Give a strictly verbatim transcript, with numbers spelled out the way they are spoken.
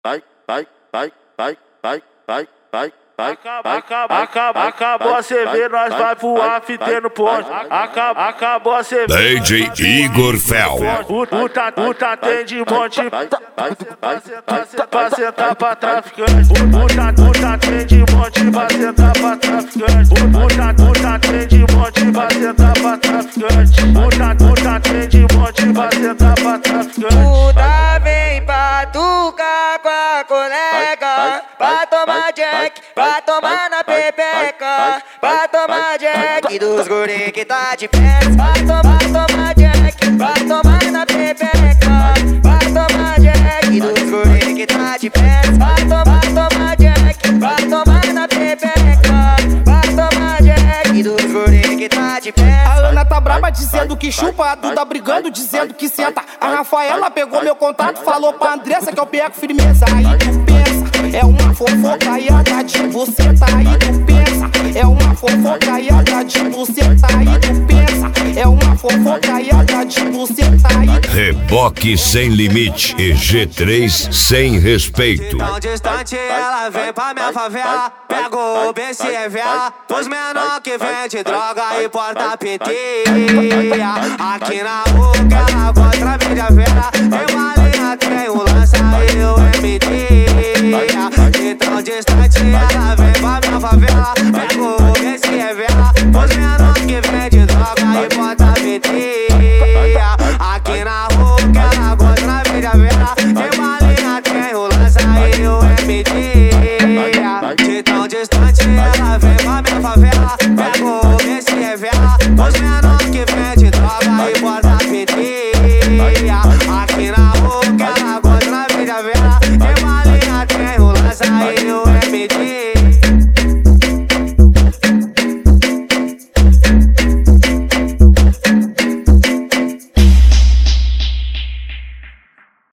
vai, vai, vai, vai, vai, vai, vai. Acabou, acabou a C V, nós vai pro after no ponte. Acabou a C V. D J Igor Fel. Puta, puta, tem de monte pra sentar pra traficante. Puta, puta, tem de monte pra sentar pra traficante. Puta, puta, tem de monte pra sentar pra traficante. Puta, puta, tem de monte pra sentar pra traficante. Puta, vem pra tucar com a colega, pra tomar jack, pra tomar na pepeca, pra tomar jack dos guri que tá de perto, pra tomar, tomar jack, pra tomar na pepeca, pra tomar jack dos guri que tá de perto, pra tomar, tomar jack, pra tomar na pepeca, pra tomar jack dos guri que tá de perto. A Ana tá braba dizendo que chupa, a Duda brigando dizendo que senta. A Rafaela pegou meu contato, falou pra Andressa que eu pego firmeza. Aí tu pensa, é uma fofocaiada de você, tá aí tu pensa. É uma fofocaiada de você, tá aí tu pensa. É uma fofocaiada de você, tá aí. Reboque sem limite e G três sem respeito. Tão distante ela vem pra minha favela, pega o B C V A, os menor que vende droga e porta pitinha. Aqui na boca ela contra a mídia vera, tem uma linha, tem um lança e eu